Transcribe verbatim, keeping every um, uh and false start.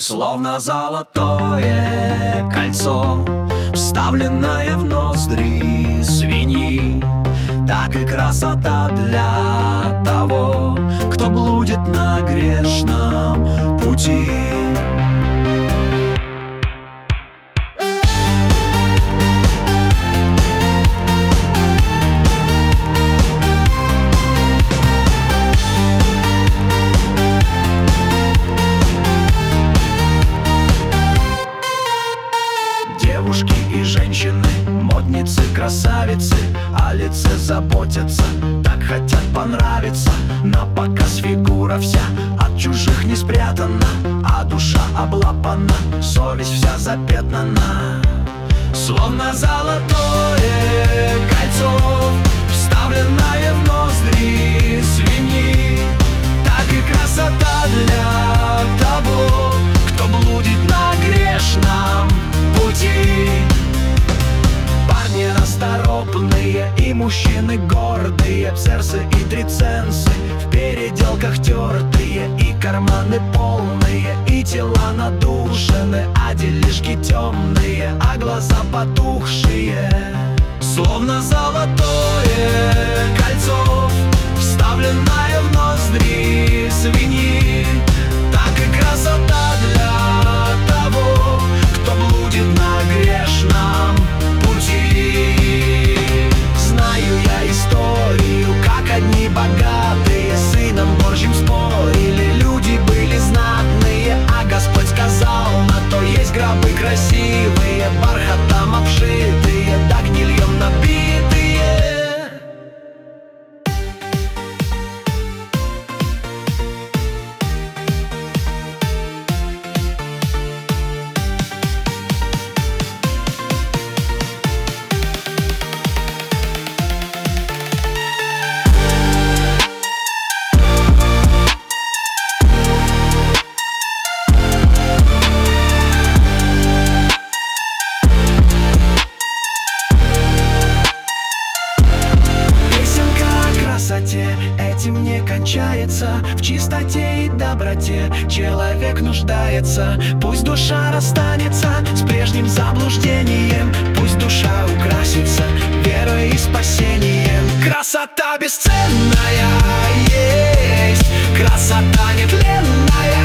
Словно золотое кольцо, вставленное в ноздри свиньи. Так и красота для того, кто блудит на грешном пути. Девушки и женщины, модницы, красавицы, о лице заботятся, так хотят понравиться. На показ фигура вся от чужих не спрятана, а душа облапана, совесть вся запятнана. Словно золотое кольцо, вставленное в ноздри свиньи. Так и красота для того, кто блудит на грешном пути. Парни расторопные и мужчины гордые, церсы и триценсы, в переделках тертые и карманы полные, и тела надушены, а делишки темные, а глаза потухшие. Словно золотое кольцо, вставленное в ноздри свиньи. Так и красота для того, кто блудит на грешном пути. Знаю я историю, как одни богатые с сыном Божьим спорили. Люди были знатные, а Господь сказал: на то есть гробы красивые, бархатом обшитые, да гнильем набитые. Этим не кончается, в чистоте и доброте человек нуждается. Пусть душа расстанется с прежним заблуждением, пусть душа украсится верой и спасением. Красота бесценная есть, красота нетленная.